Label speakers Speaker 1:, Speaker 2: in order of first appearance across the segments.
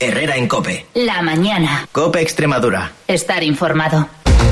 Speaker 1: Herrera en COPE.
Speaker 2: La mañana.
Speaker 1: COPE Extremadura.
Speaker 2: Estar informado.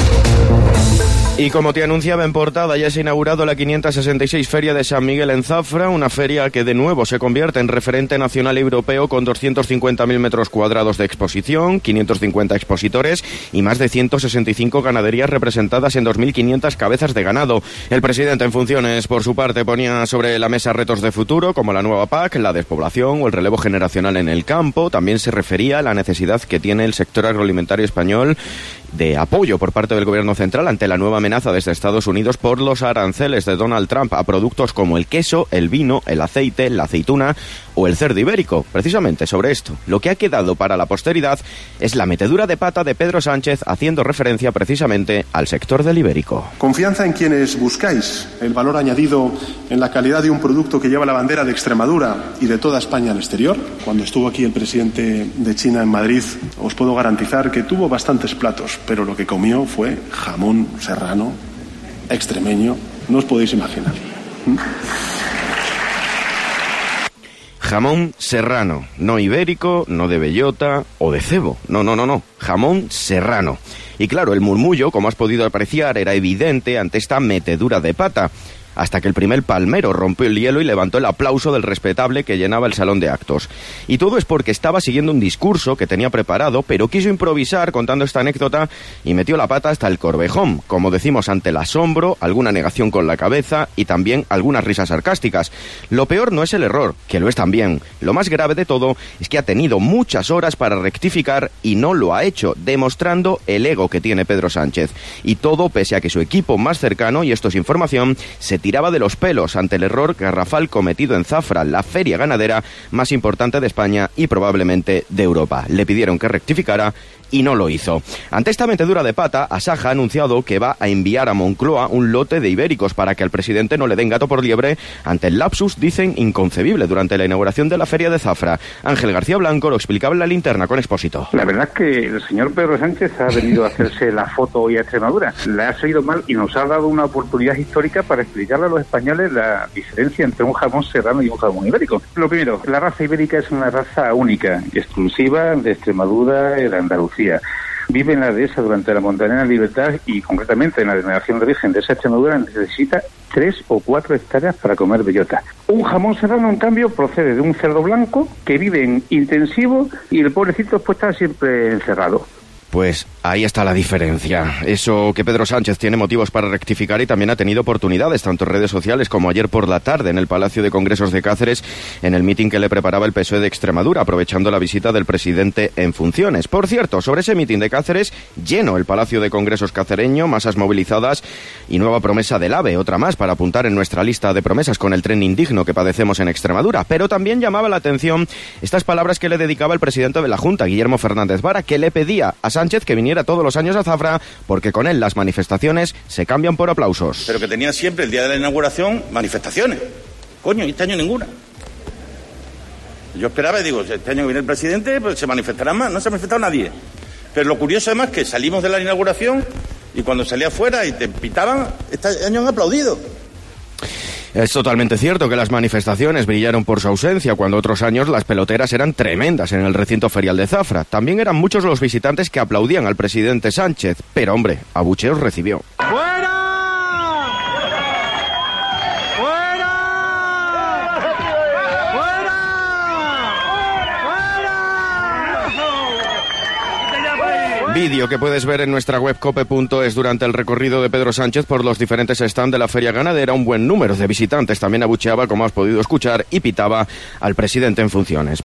Speaker 3: Y como te anunciaba en portada, ya se ha inaugurado la 566 Feria de San Miguel en Zafra, una feria que de nuevo se convierte en referente nacional y europeo con 250.000 metros cuadrados de exposición, 550 expositores y más de 165 ganaderías representadas en 2.500 cabezas de ganado. El presidente en funciones, por su parte, ponía sobre la mesa retos de futuro como la nueva PAC, la despoblación o el relevo generacional en el campo. También se refería a la necesidad que tiene el sector agroalimentario español de apoyo por parte del gobierno central ante la nueva amenaza desde Estados Unidos por los aranceles de Donald Trump a productos como el queso, el vino, el aceite, la aceituna o el cerdo ibérico. Precisamente sobre esto, lo que ha quedado para la posteridad es la metedura de pata de Pedro Sánchez, haciendo referencia precisamente al sector del ibérico.
Speaker 4: Confianza en quienes buscáis el valor añadido en la calidad de un producto que lleva la bandera de Extremadura y de toda España al exterior. Cuando estuvo aquí el presidente de China en Madrid, os puedo garantizar que tuvo bastantes platos, pero lo que comió fue jamón serrano, extremeño, no os podéis imaginar.
Speaker 3: Jamón serrano, no ibérico, no de bellota o de cebo, no, jamón serrano. Y claro, el murmullo, como has podido apreciar, era evidente ante esta metedura de pata, hasta que el primer palmero rompió el hielo y levantó el aplauso del respetable que llenaba el salón de actos. Y todo es porque estaba siguiendo un discurso que tenía preparado, pero quiso improvisar contando esta anécdota y metió la pata hasta el corvejón, como decimos, ante el asombro, alguna negación con la cabeza y también algunas risas sarcásticas. Lo peor no es el error, que lo es también. Lo más grave de todo es que ha tenido muchas horas para rectificar y no lo ha hecho, demostrando el ego que tiene Pedro Sánchez. Y todo pese a que su equipo más cercano, y esto es información, se tiraba de los pelos ante el error garrafal cometido en Zafra, la feria ganadera más importante de España y probablemente de Europa. Le pidieron que rectificara y no lo hizo. Ante esta metedura de pata, Asaja ha anunciado que va a enviar a Moncloa un lote de ibéricos para que al presidente no le den gato por liebre ante el lapsus, dicen, inconcebible durante la inauguración de la feria de Zafra. Ángel García Blanco lo explicaba en La Linterna con Expósito.
Speaker 5: La verdad es que el señor Pedro Sánchez ha venido a hacerse la foto hoy a Extremadura. Le ha salido mal y nos ha dado una oportunidad histórica para explicarle a los españoles la diferencia entre un jamón serrano y un jamón ibérico. Lo primero, la raza ibérica es una raza única, exclusiva de Extremadura y de Andalucía. Vive en la dehesa durante la montaña Libertad y concretamente en la denominación de origen de esa Extremadura necesita 3 o 4 hectáreas para comer bellota. Un jamón serrano, en cambio, procede de un cerdo blanco que vive en intensivo y el pobrecito pues está siempre encerrado.
Speaker 3: Pues ahí está la diferencia. Eso que Pedro Sánchez tiene motivos para rectificar y también ha tenido oportunidades, tanto en redes sociales como ayer por la tarde en el Palacio de Congresos de Cáceres, en el mitin que le preparaba el PSOE de Extremadura, aprovechando la visita del presidente en funciones. Por cierto, sobre ese mitin de Cáceres, lleno el Palacio de Congresos cacereño, masas movilizadas y nueva promesa del AVE, otra más para apuntar en nuestra lista de promesas con el tren indigno que padecemos en Extremadura. Pero también llamaba la atención estas palabras que le dedicaba el presidente de la Junta, Guillermo Fernández Vara, que le pedía a Sánchez que viniera todos los años a Zafra, porque con él las manifestaciones se cambian por aplausos.
Speaker 6: Pero que tenían siempre el día de la inauguración manifestaciones. Coño, y este año ninguna. Yo esperaba y digo, este año que viene el presidente, pues se manifestará más. No se ha manifestado nadie. Pero lo curioso además es que salimos de la inauguración y cuando salía afuera y te pitaban, este año han aplaudido.
Speaker 3: Es totalmente cierto que las manifestaciones brillaron por su ausencia, cuando otros años las peloteras eran tremendas en el recinto ferial de Zafra. También eran muchos los visitantes que aplaudían al presidente Sánchez, pero hombre, abucheos recibió.
Speaker 7: ¡Fuera!
Speaker 3: Vídeo que puedes ver en nuestra web cope.es durante el recorrido de Pedro Sánchez por los diferentes stands de la feria ganadera. Un buen número de visitantes también abucheaba, como has podido escuchar, y pitaba al presidente en funciones.